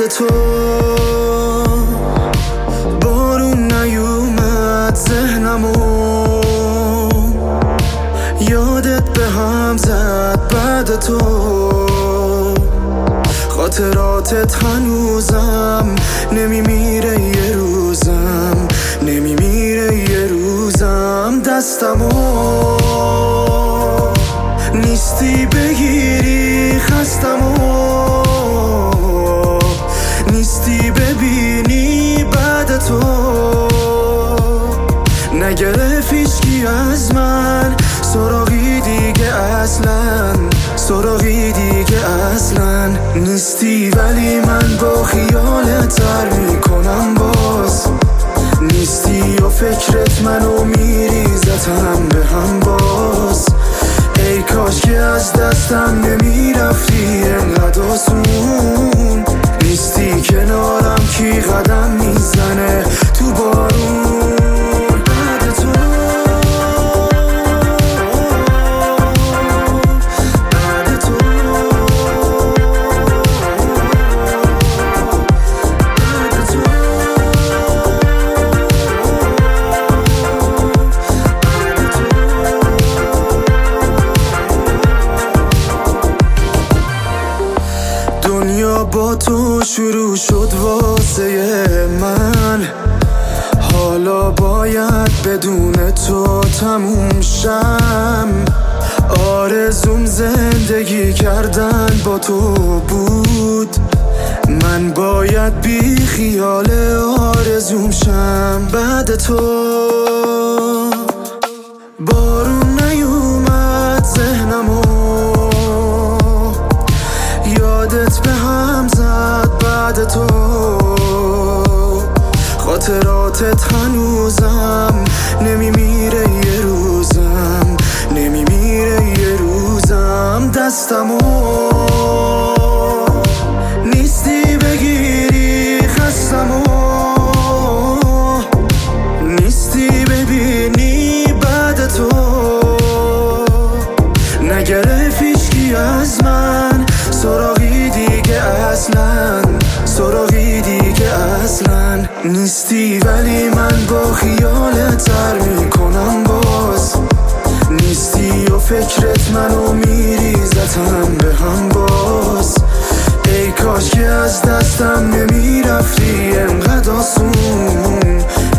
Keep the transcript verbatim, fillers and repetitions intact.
بعد تو بارون نیومد ذهنمو، یادت به هم زد بعد تو، خاطراتت هنوزم نمیمیره یه روزم، نمیمیره یه روزم. دستمو نیستی بگیری خستمو، نیستی ببینی بعد تو، نگرفت هیچکی از من سراغی دیگه اصلا، سراغی دیگه اصلا نیستی. ولی من با خیالت تر میکنم باز، نیستی و فکرت منو میریزتم به هم باز. ای کاش که از دستم نمیرفتی انقدر آسون، نیستی کنارم کی قدم میزنه تو بارون. دنیا با تو شروع شد واسه من، حالا باید بدون تو تموم شم. آرزوم زندگی کردن با تو بود، من باید بی خیال آرزوم شم بعد تو. بارون نیومد ذهنمو، یادت به هم زد بعد تو، خاطراتت هنوزم نمیمیره یه روزم، نمیمیره یه روزم. دستمو نیستی بگیری خستمو، نیستی ببینی بعد تو، نگرفت هیچکی از من سراغی دیگه اصلا، سراغی دیگه اصلا نیستی. ولی من با خیالت تر میکنم باز، نیستی و فکرت منو میریزتم به هم باز. ای کاش که از دستم نمیرفتی انقدر آسون،